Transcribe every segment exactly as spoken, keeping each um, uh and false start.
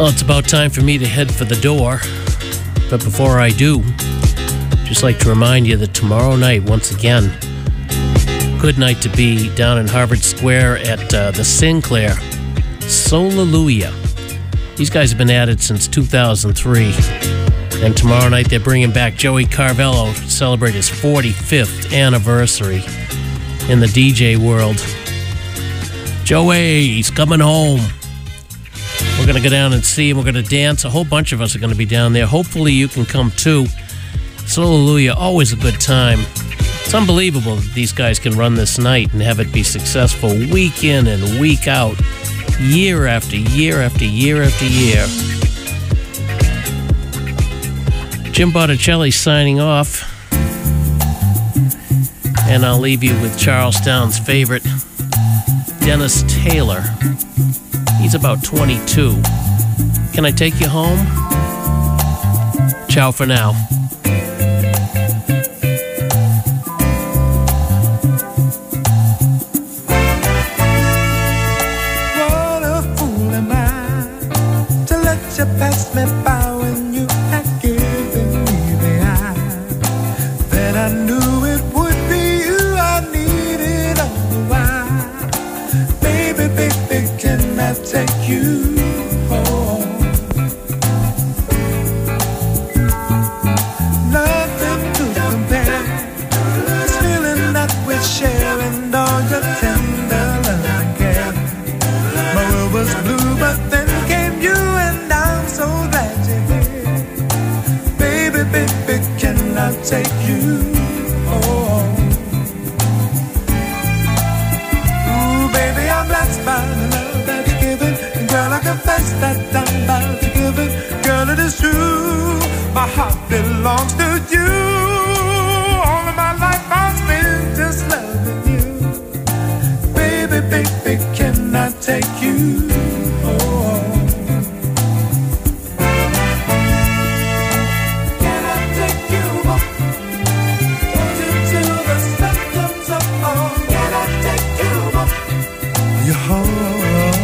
Well, it's about time for me to head for the door. But before I do, just like to remind you that tomorrow night, once again, good night to be down in Harvard Square at uh, the Sinclair. Solalujah. These guys have been at it since two thousand three. And tomorrow night they're bringing back Joey Carvello to celebrate his forty-fifth anniversary in the D J world. Joey, he's coming home. We're going to go down and see him. We're going to dance. A whole bunch of us are going to be down there. Hopefully you can come too. Solalujah, always a good time. It's unbelievable that these guys can run this night and have it be successful week in and week out, year after year after year after year. Jim Botticelli signing off. And I'll leave you with Charlestown's favorite, Dennis Taylor. He's about twenty-two. Can I take you home? Ciao for now. What a fool am I to let you pass me by when you had given me the eye. Then I knew it would be you I needed all the while. Baby, baby, can I take you home? Nothing to compare. This feeling that we're sharing, all your tender love and care. My world was blue, but then came you, and I'm so glad you're here. Baby, baby, can I take you home? Ooh, baby, I'm blessed by the love that you're giving, and girl, I confess that I'm about to give it. Girl, it is true, my heart belongs to you. All of my life I've spent just loving you. Baby, baby, can I take you home? Can I take you home? Hold you till the sun comes up. Oh, can I take you home? You're home.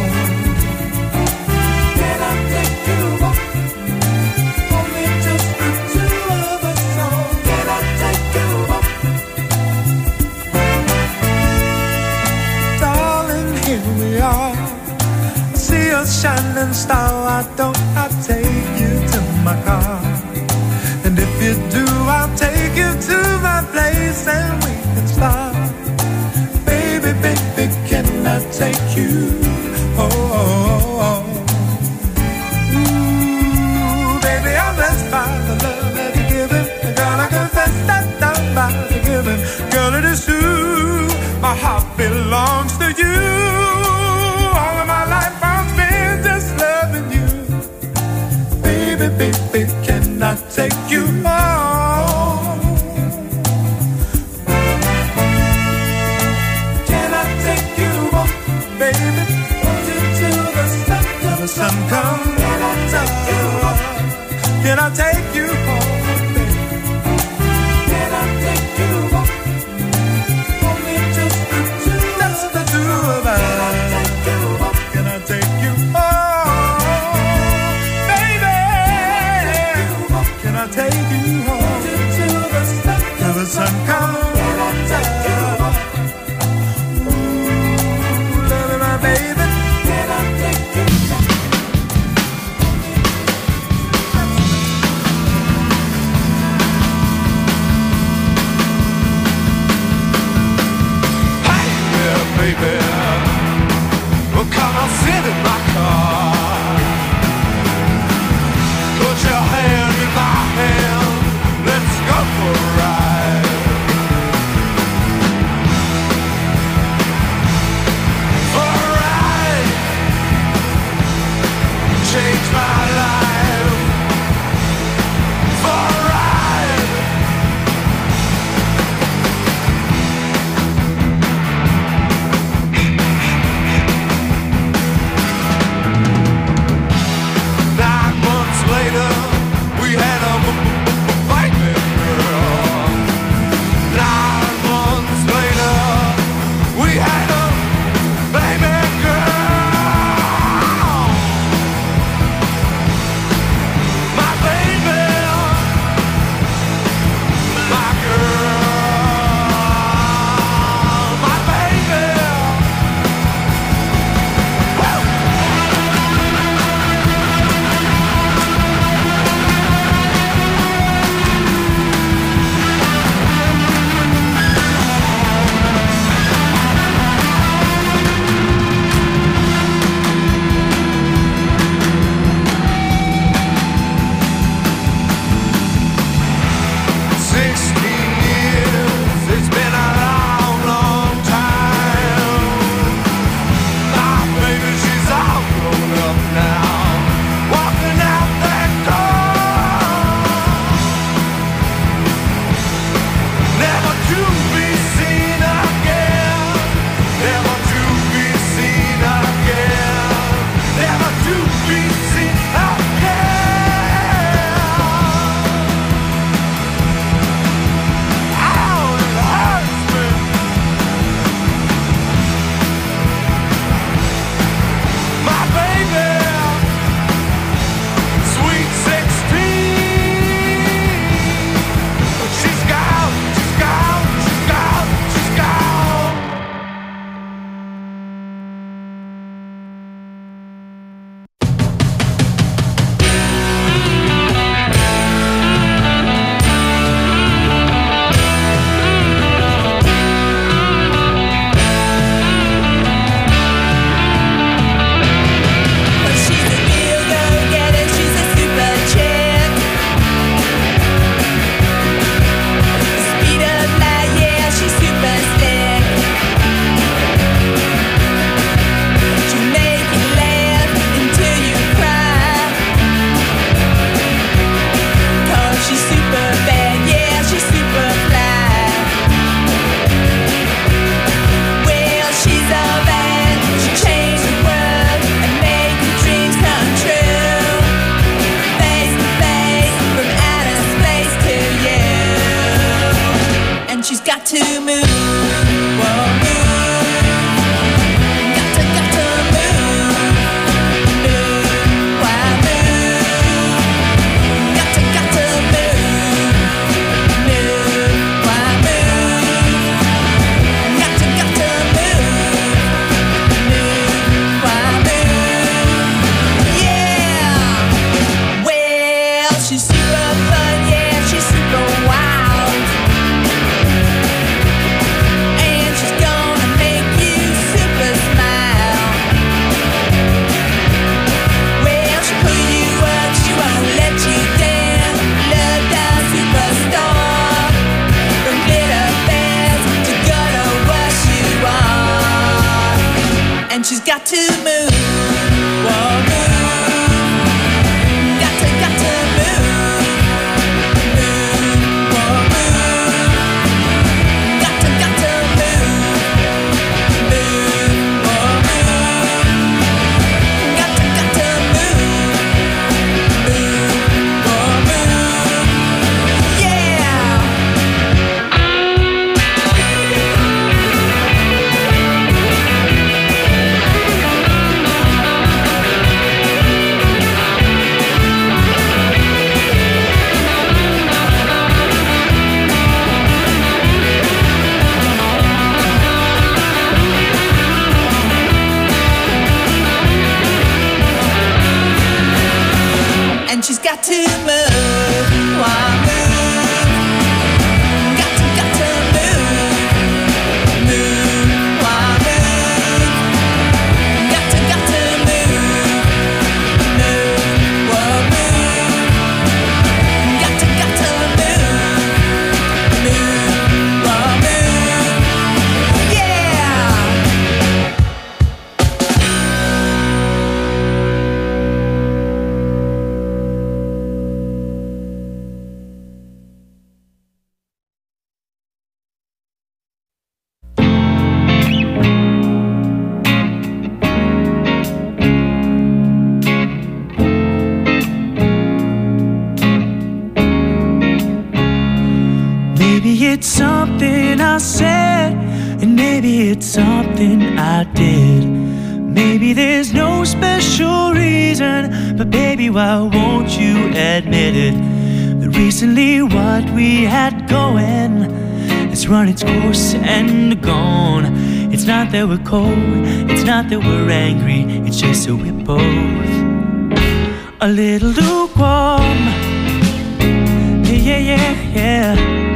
Can I take you home? Only just the two of us. Oh, can I take you home? Darling, here we are. I see a shining star. Why don't I take you to my car? And if you do, I'll take you to my place and we can start. Baby, baby, can I take you home? Ooh, baby, I'm blessed by the love that you're giving. And girl, I confess that I'm about to give it. Girl, it is true, my heart belongs to you. All of my life I've spent just loving you. Baby, baby, can I take you home? Can I take you home, baby? Hold you till the sun comes. The sun comes. Can I take you home? Can I take you home, baby? Can I take you home? Only just the two, just the two of us. Can I take you home? Can I take you home, baby? Can I take you home? Till the sun comes. Till the sun comes. Can I take you home? Ooh, love my baby. Can I take you home? Baby, well, come on, sit in my car. Put your hand in my hand, let's go for a ride. to move. Whoa, move. Got to, got to move. Move. Why move? Got to, got to move. Move. Why move? Got to, got to move. Move. Why move? Yeah. Well, she's super fun, yeah, she's super wild. And she's gonna make you super smile. Well, she'll pull you up, she won't let you down. Love down superstar. From glitter bells to gonna wash you on. And she's got to move. Whoa, move. Got to, got to move. Move. Whoa, move. Got to, got to move. Move. Whoa, move. Got to, got to move. Move. Whoa, move. Yeah. And she's got to move. Why move? Got to, got to move. Move. Why move? Got to, got to move. Move. Whoa, move. Got to, got to move. Move. Whoa, move. Yeah. Maybe it's something I said, and maybe it's something I did. Maybe there's no special reason, but baby, why won't you admit it? That recently what we had going has run its course and gone. It's not that we're cold, it's not that we're angry, it's just that we're both a little lukewarm. Yeah, yeah, yeah, yeah.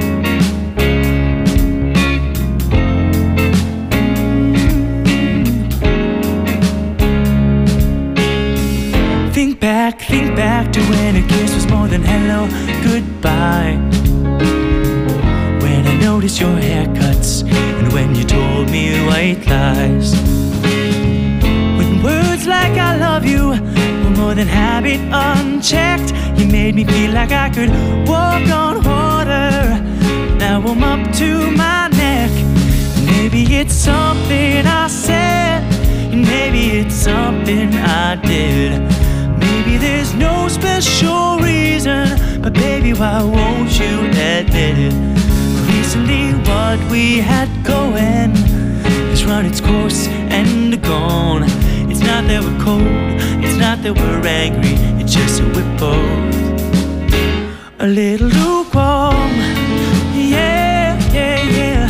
Think back, think back to when a kiss was more than hello, goodbye. When I noticed your haircuts and when you told me white lies. When words like I love you were more than habit unchecked, you made me feel like I could walk on water. Now I'm up to my neck. Maybe it's something I said, and maybe it's something I did. Maybe there's no special reason, but baby, why won't you admit it? Recently what we had going has run its course and gone. It's not that we're cold, it's not that we're angry, it's just that we're both a little lukewarm. Yeah, yeah, yeah.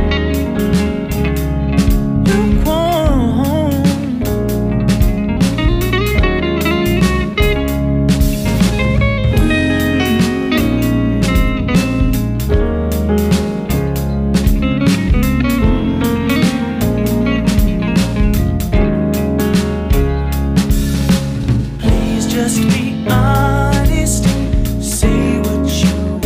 Lukewarm. Please just be honest, say what you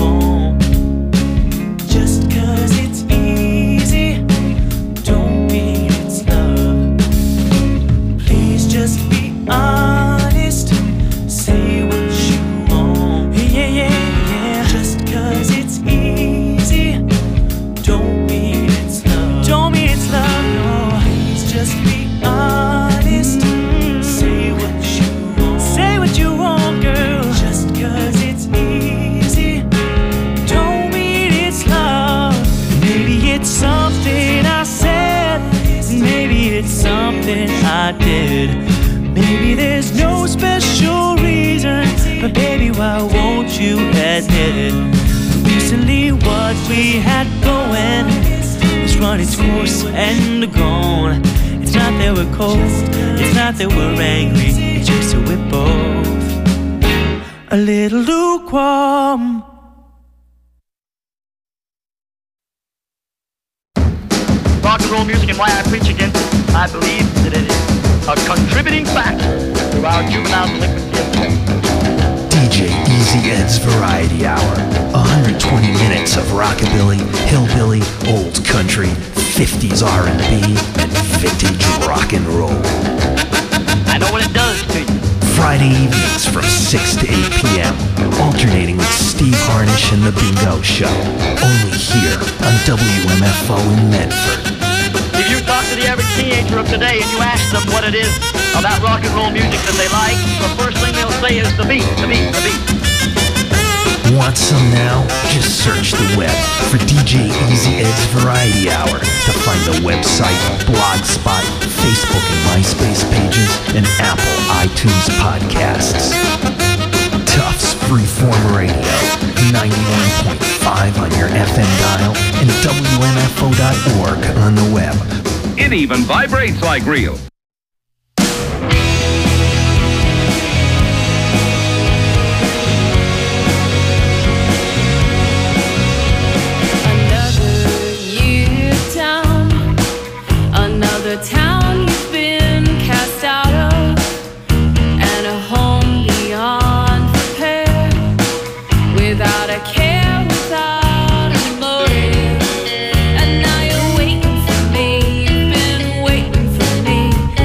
I did. Maybe there's no special reason, but baby, why won't you admit it? Recently what we had going has run its course and gone. It's not that we're cold, it's not that we're angry, it's just that we're both a little lukewarm. Rock and roll music and why I preach against it, I believe that it is a contributing factor to our juvenile delinquency. D J Easy Ed's Variety Hour. one hundred twenty minutes of rockabilly, hillbilly, old country, fifties R and B, and vintage rock and roll. I know what it does to you. Friday evenings from six to eight p.m. Alternating with Steve Harnish and The Bingo Show. Only here on W M F O in Medford. If you talk to the average teenager of today and you ask them what it is about rock and roll music that they like, the first thing they'll say is the beat, the beat, the beat. Want some now? Just search the web for D J Easy Ed's Variety Hour to find the website, Blogspot, Facebook and MySpace pages, and Apple iTunes podcasts. Tufts Freeform Radio, ninety-one point five on your F M dial, and W M F O dot org on the web. It even vibrates like real. Another town you've been cast out of, and a home beyond repair, without a care, without a motive. And now you're waiting for me, you've been waiting for me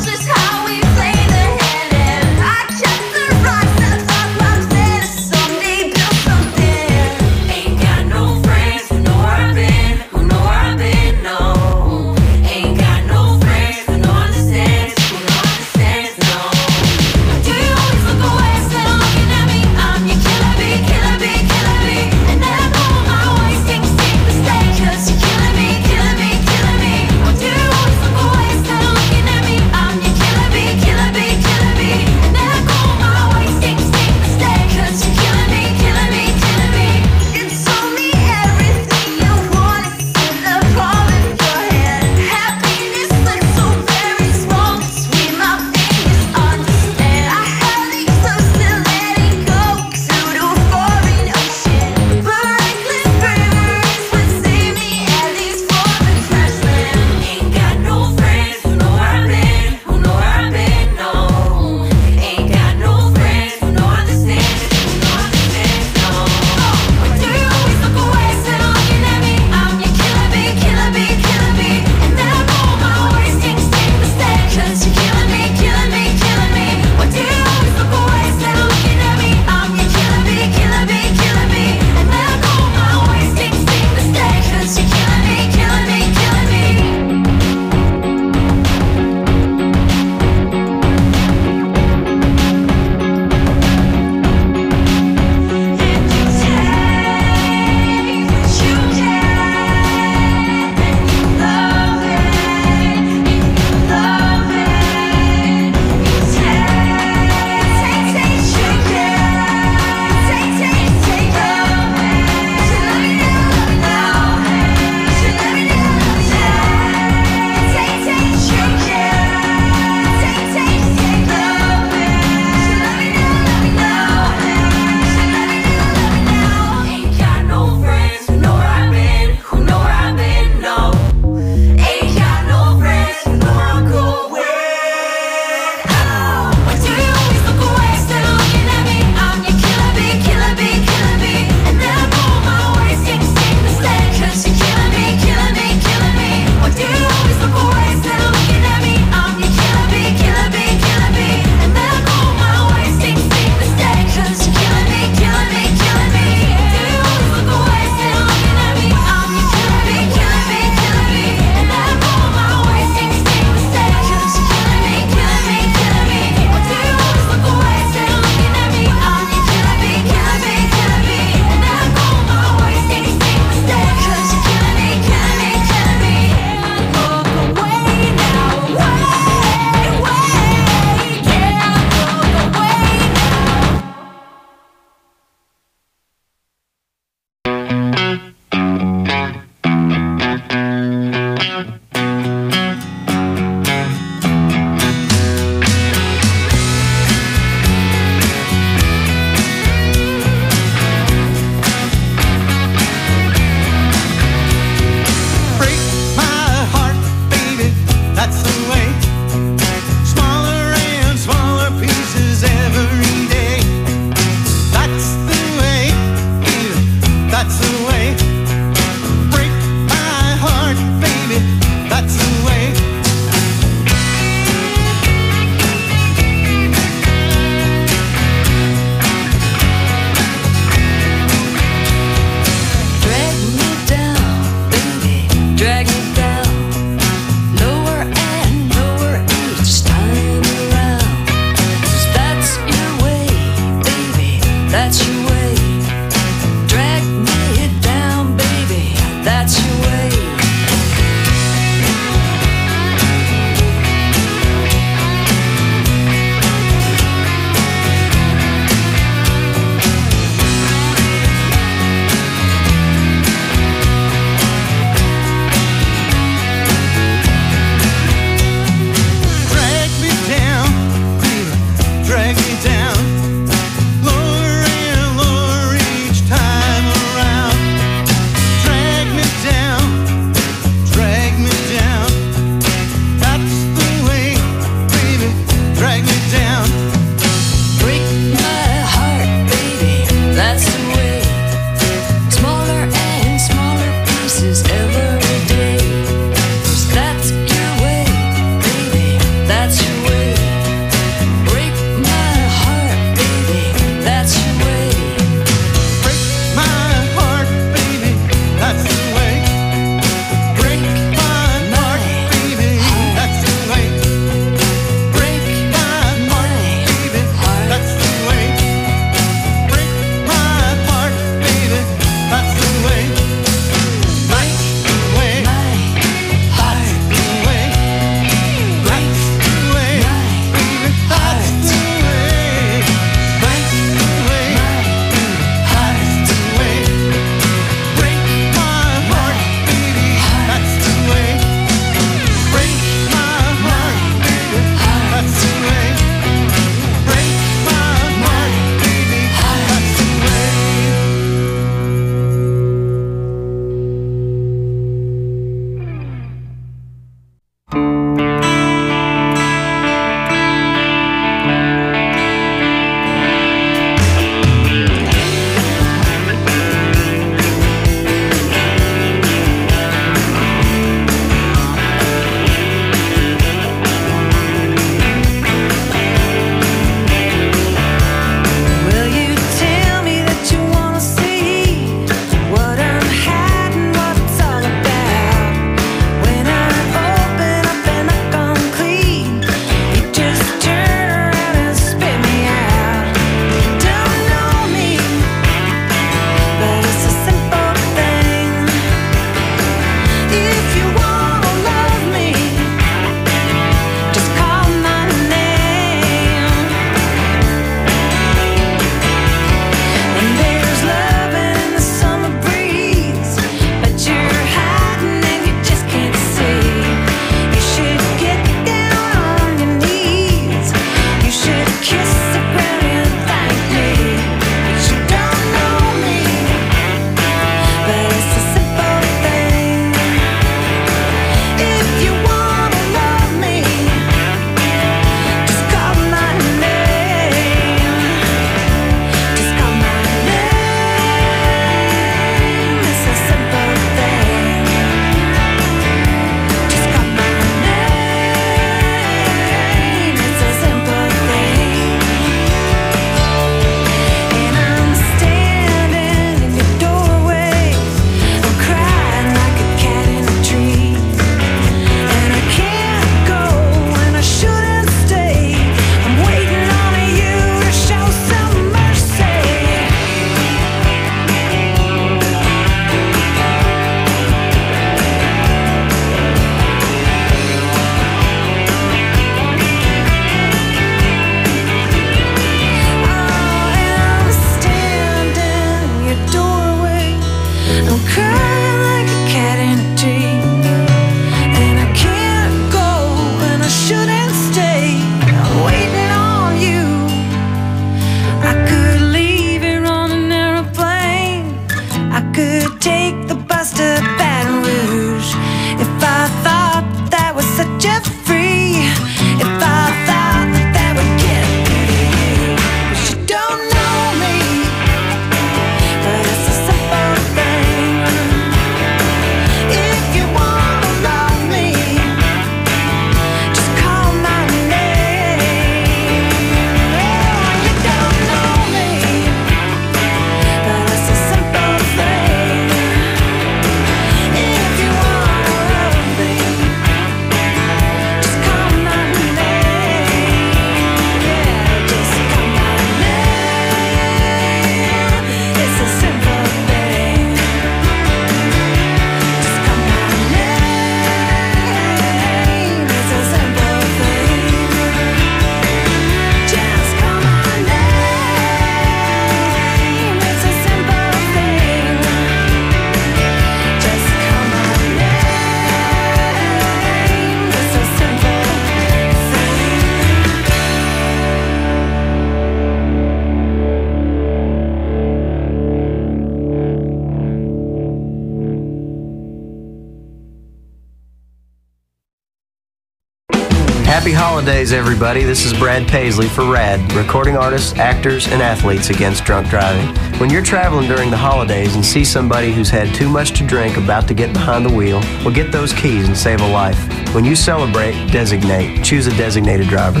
Happy holidays, everybody. This is Brad Paisley for RAD, recording artists, actors, and athletes against drunk driving. When you're traveling during the holidays and see somebody who's had too much to drink about to get behind the wheel, well, get those keys and save a life. When you celebrate, designate. Choose a designated driver.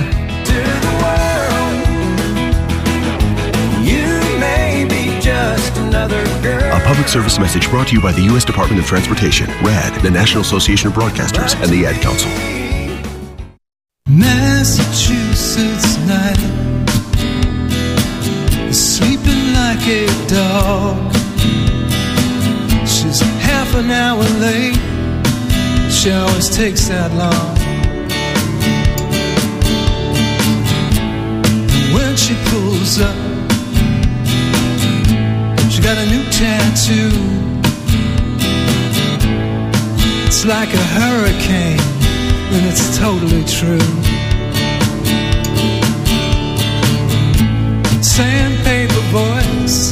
A public service message brought to you by the U S Department of Transportation, RAD, the National Association of Broadcasters, and the Ad Council. Massachusetts night, sleeping like a dog. She's half an hour late. She always takes that long. And when she pulls up, she got a new tattoo. It's like a hurricane, and it's totally true. Sandpaper voice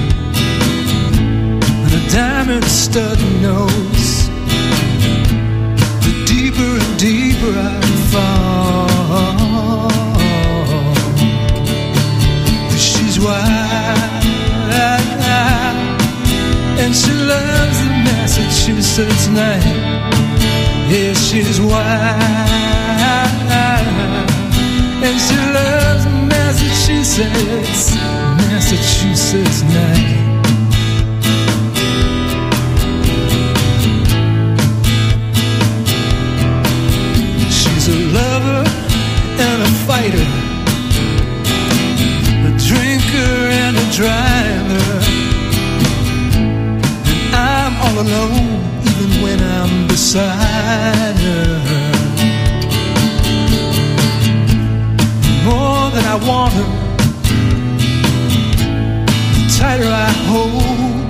and a diamond stud nose. The deeper and deeper I fall, she's wild, and she loves the Massachusetts night. Yeah, she's wild, and she loves Massachusetts, Massachusetts night. She's a lover and a fighter, a drinker and a driver, and I'm all alone even when I'm beside her. More than I want her, the tighter I hold,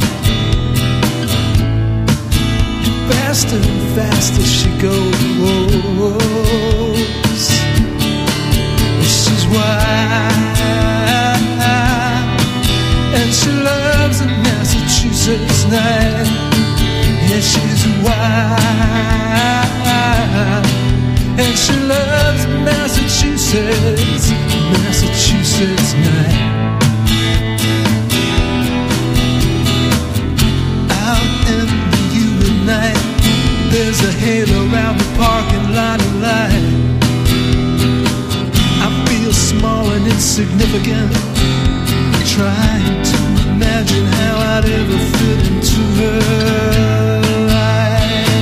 faster and faster she goes. She's wild, and she loves a Massachusetts night. Yeah, she's wild, and she loves Massachusetts, Massachusetts night. Out in the U at night, there's a halo around the parking lot of light. I feel small and insignificant, trying to imagine how I'd ever fit into her life.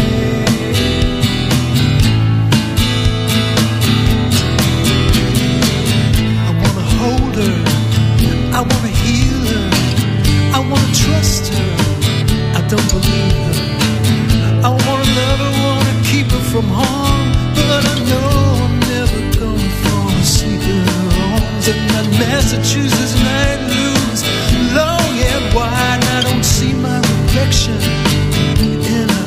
I wanna hold her, I wanna heal her, I wanna trust her, I don't believe her. I wanna love her, wanna keep her from harm, but I know I'm never gonna fall asleep in her arms. And that Massachusetts night looms long and wide, and I don't see my reflection in her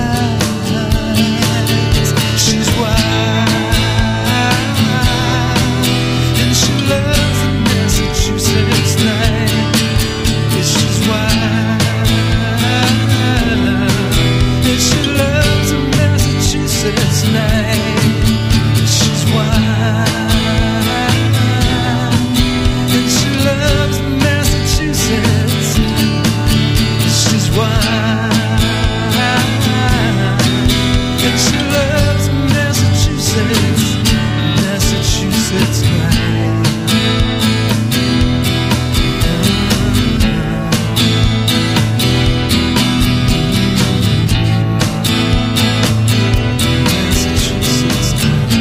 eyes. She's wild, and she loves the Massachusetts night. Yeah, she's wild, and she loves the Massachusetts night. She's wild, and she loves Massachusetts. She's wild, and she loves Massachusetts, Massachusetts night. Massachusetts night.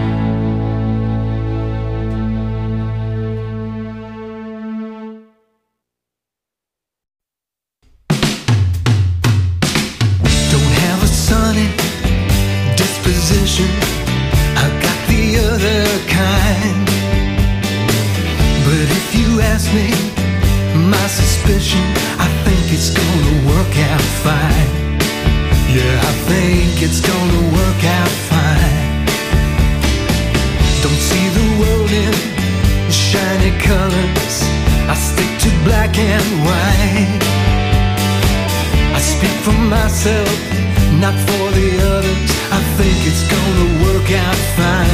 Don't have a sunny disposition, I've got the other kind. But if you ask me my suspicion, I think it's gonna work out fine. Yeah, I think it's gonna work out fine. Don't see the world in shiny colors, I stick to black and white. I speak for myself, not for the others. I think it's gonna work out fine.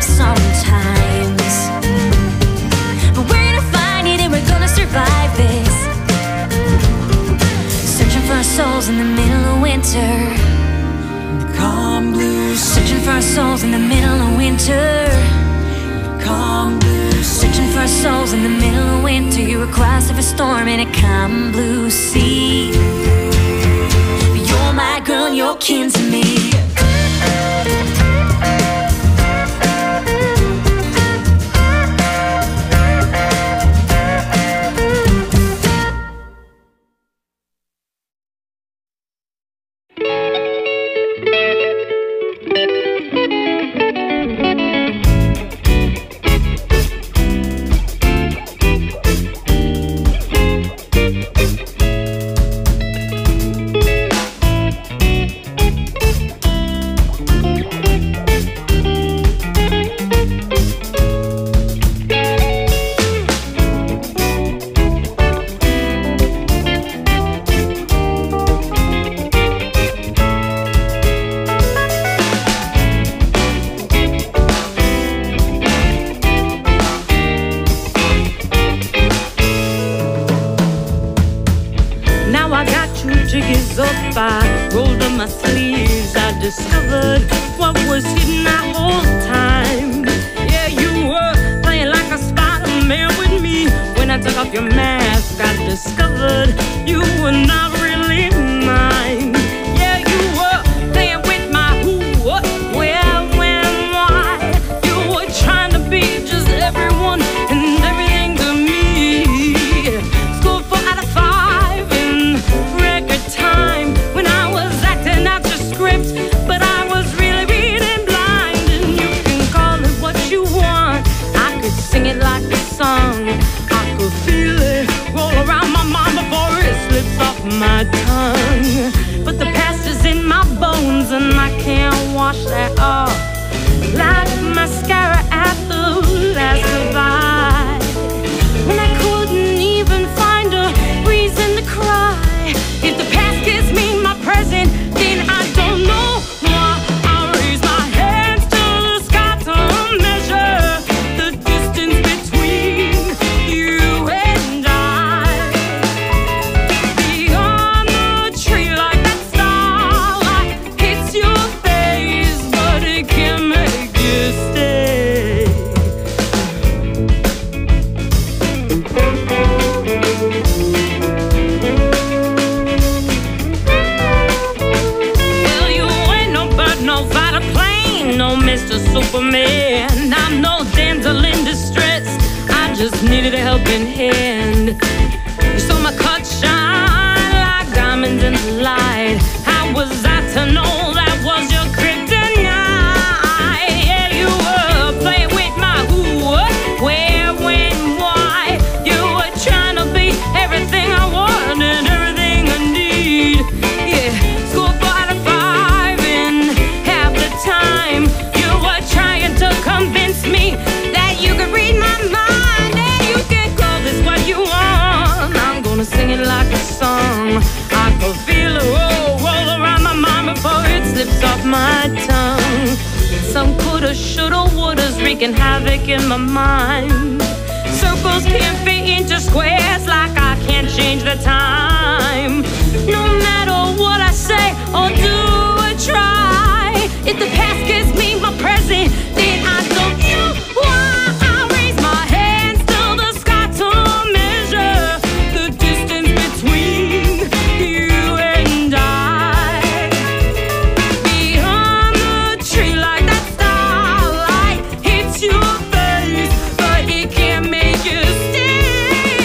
up sometimes. But we're gonna find it and we're gonna survive this. Searching for our souls in the middle of winter. Calm blue sea. Searching for our souls in the middle of winter. Calm blue sea. Searching for our souls in the middle of winter. You're across of a storm in a calm blue sea. You're my girl and you're kin to me.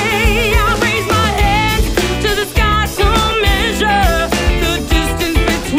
Between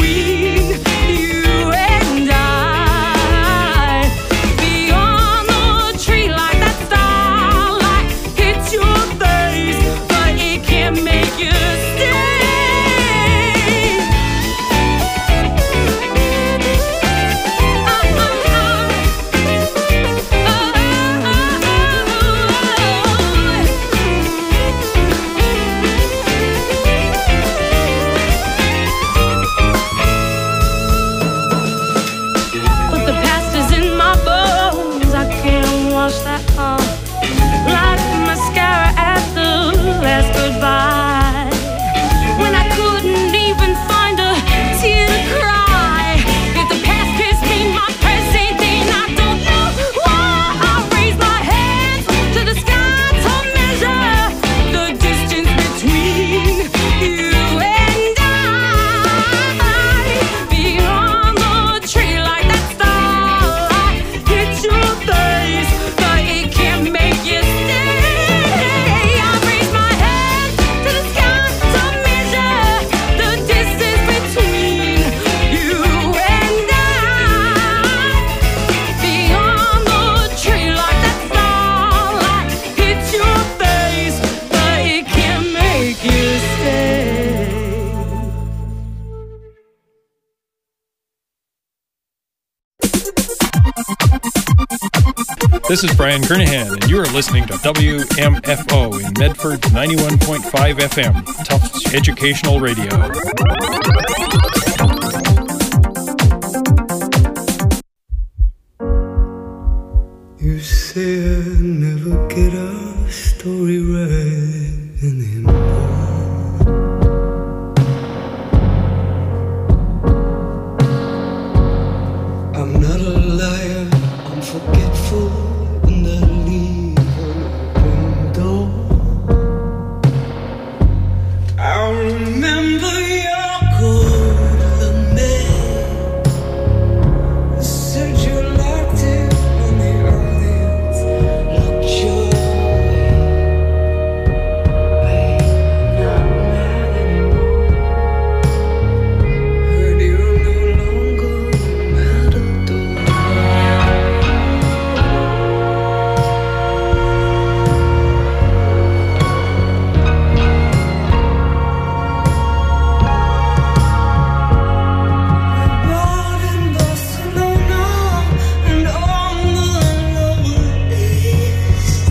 This is Brian Kernahan, and you are listening to W M F O in Medford's ninety-one point five F M, Tufts Educational Radio. You say I never get a story right anymore. I'm not a liar, I'm forgetful, and I leave an open door. I remember your golden man. You said you liked it when the audience looked your way. Babe, I'm not mad anymore. Heard you're no longer a matador. Born in Barcelona and on the Lower East.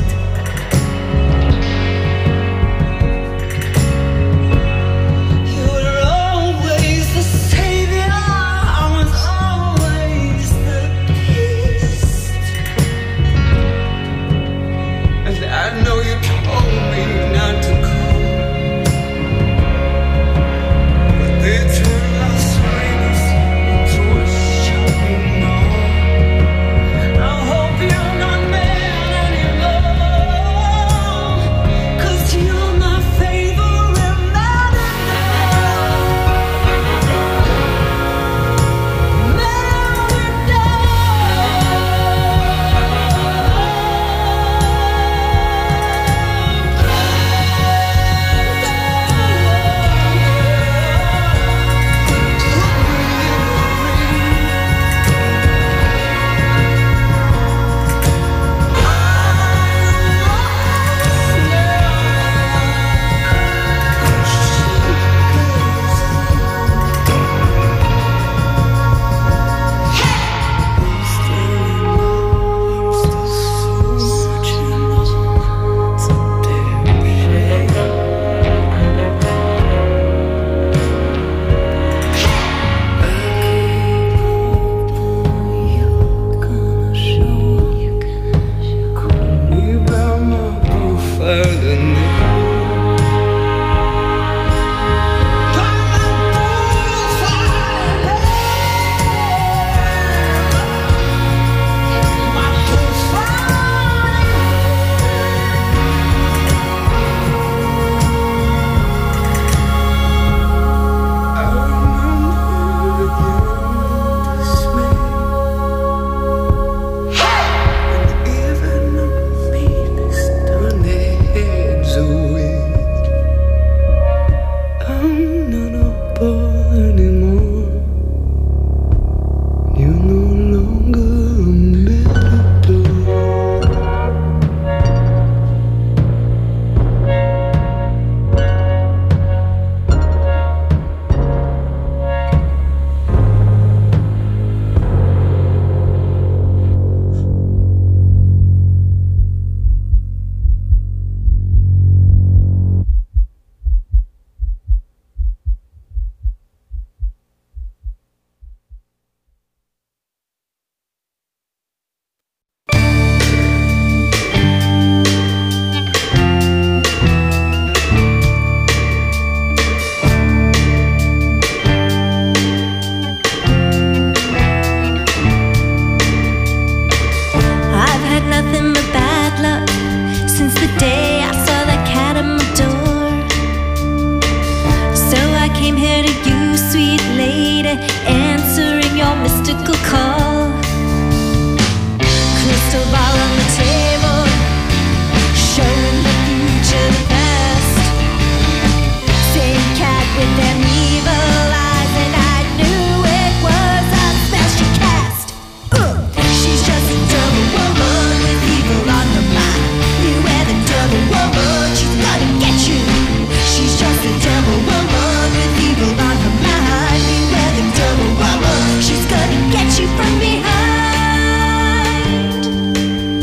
You were always the savior, I was always the beast. And I know you told me not to call, but they turned Las Vegas into a shopping mall. I hope you're not mad anymore, 'cause you're my favorite matador. I've had nothing but bad luck since the day I saw that cat at my door. So I came here to you, sweet lady, answering your mystical call. Crystal ball on the table, showing the future the best. Same cat with them evil eyes, and I knew it was a spell she cast. Ugh. She's just a double woman with evil on her mind. Beware the double woman, she's gonna get you. She's just a double woman with evil on her mind. Beware the double woman, she's gonna get you from behind.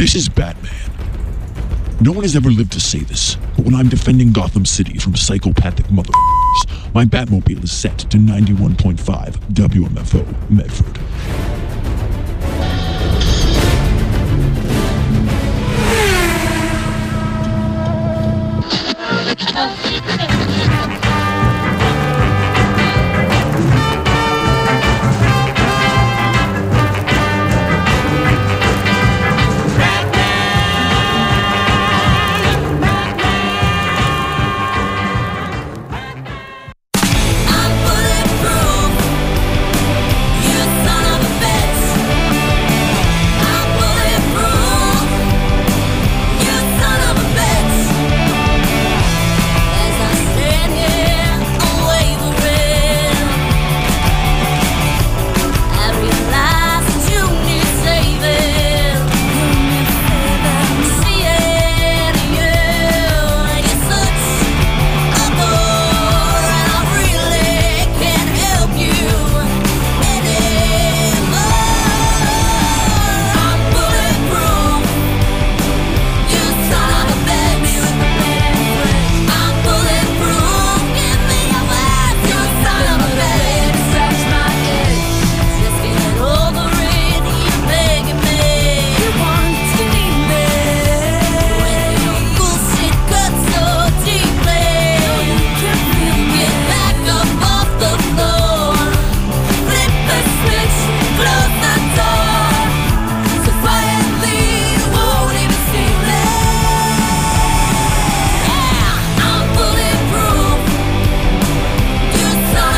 This is Batman. No one has ever lived to say this, but when I'm defending Gotham City from psychopathic motherfuckers, my Batmobile is set to ninety-one point five W M F O Medford.